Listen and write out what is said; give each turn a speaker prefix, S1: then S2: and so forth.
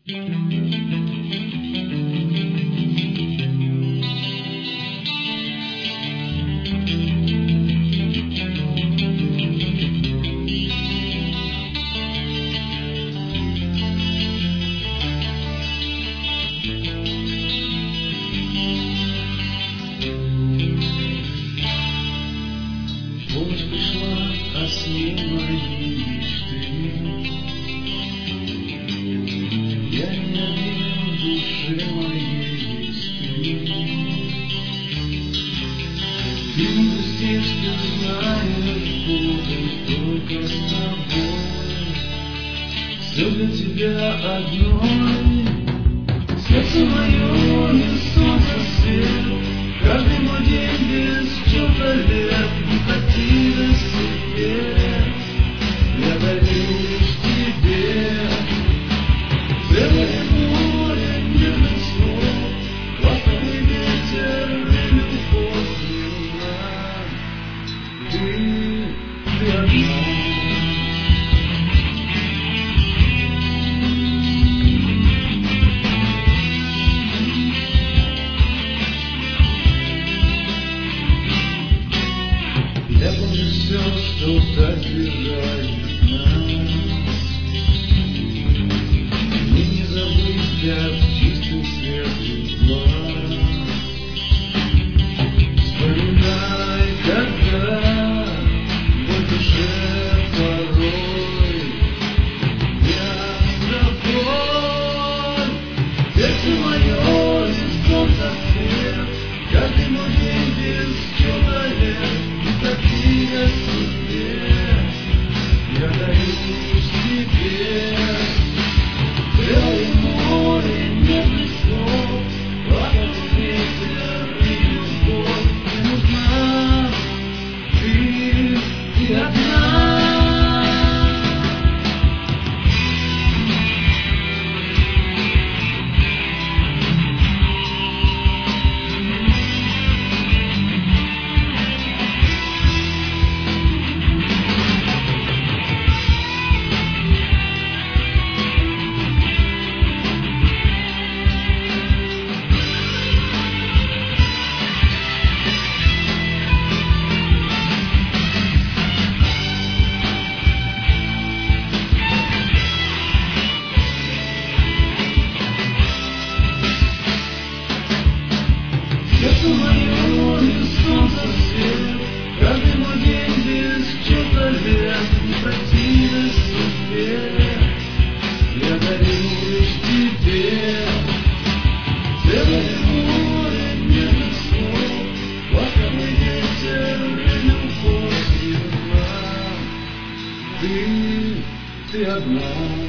S1: Помощь пришла, а с ней мои мечты. Я не верю в душе моей мечты. Ты не грустишь, ты знаешь, буду только с тобой. Все для тебя одной. Сердце мое не солнце свет. Каждый мой день без чего-то лет. Не противно себе. Я дарю лишь тебе. Целое море нежных снов. Ласковый ветер и любовь мила. Ты одна. Я помню все, что так сближает нас. Мне не забыть, как чистым светлым глаз. Вспоминай, когда в душе порой я с тобой. Сердце мое из солнца свет. Каждый мой день без человека. Я себе, я дарю тебе. Белое море нежных слов. Ласковый ветер и любовь. Мне нужна ты одна. Сердце мое из солнца свет. Каждый мой день без чего-то лет. Не противно судьбе. Я дарю лишь тебе. Целое море нежных слов. Ласковый ветер и любовь мила. Ты одна.